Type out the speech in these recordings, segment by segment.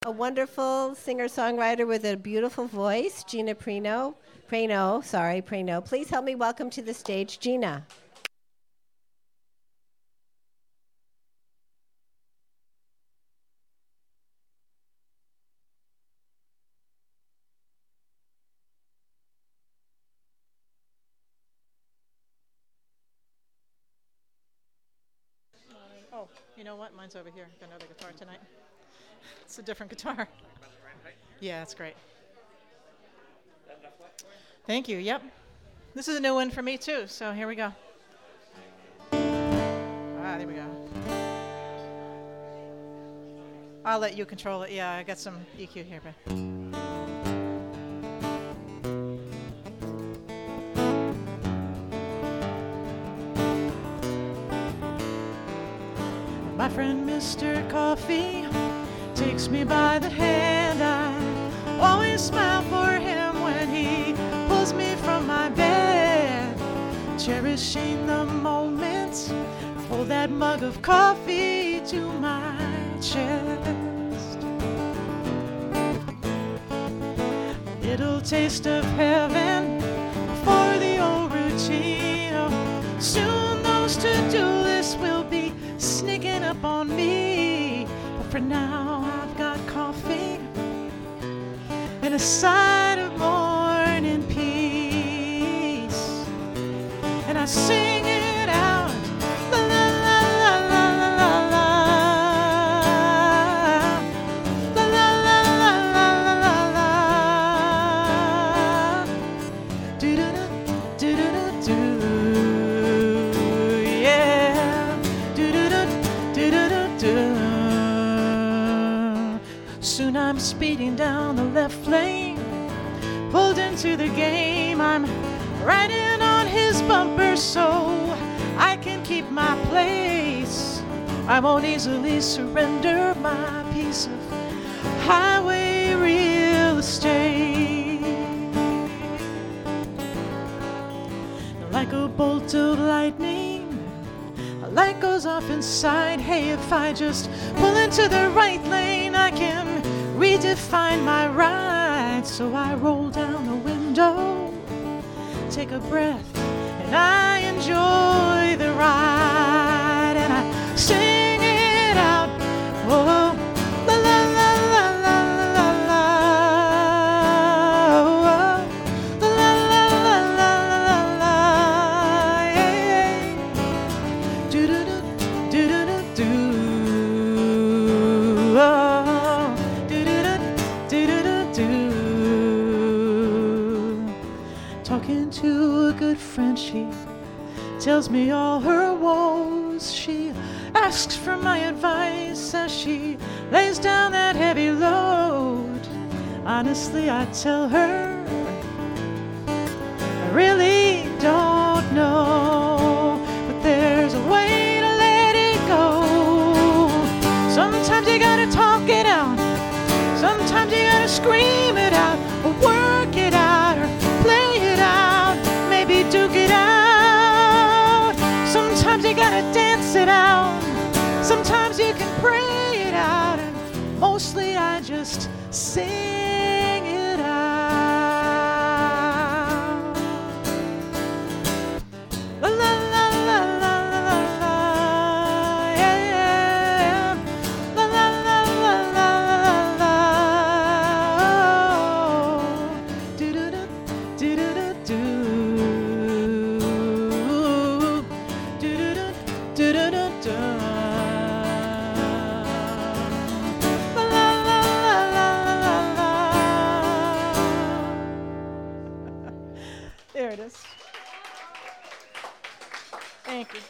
A wonderful singer-songwriter with a beautiful voice, Gina Preno. Preno. Please help me welcome to the stage, Gina. Oh, you know what? Mine's over here. Got another guitar tonight. It's a different guitar. Yeah, that's great. Thank you. Yep. This is a new one for me, too, so here we go. There we go. I'll let you control it. Yeah, I got some EQ here, but... My friend Mr. Coffee takes me by the hand. I always smile for him when he pulls me from my bed. Cherishing the moment, hold that mug of coffee to my chest. A little taste of heaven for the old routine. Oh, soon those to-do lists will be sneaking up on me, but for now I've got coffee and a side of morning peace, and I sing it out, la la la la la la la la la la la la la la, do do do do do do. Soon I'm speeding down the left lane, pulled into the game. I'm riding on his bumper so I can keep my place. I won't easily surrender my piece of highway real estate. Like a bolt of lightning, a light goes off inside. Hey, if I just pull into the right lane, I can redefine my ride. So I roll down the window, take a breath, and I enjoy the ride. And I sing it out, oh, la la la la la la la, oh, la la la la la la la, yeah. Do do do do do do do, oh. Talking to a good friend, she tells me all her woes. She asks for my advice as she lays down that heavy load. Honestly, I tell her I really don't know, but there's a way to let it go. Sometimes you gotta talk it out, sometimes you gotta scream it out, or work it out, or play it out, maybe duke it out. Sometimes you gotta dance it out, sometimes you can pray it out, and mostly I just sing it out. La la la la la la la, yeah. La la la la la la la, oh. Do do do do do do do do do do do do. La la la la la la la. There it is. Thank you.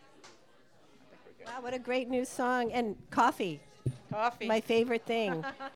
Wow, what a great new song. And coffee, Coffee. my favorite thing.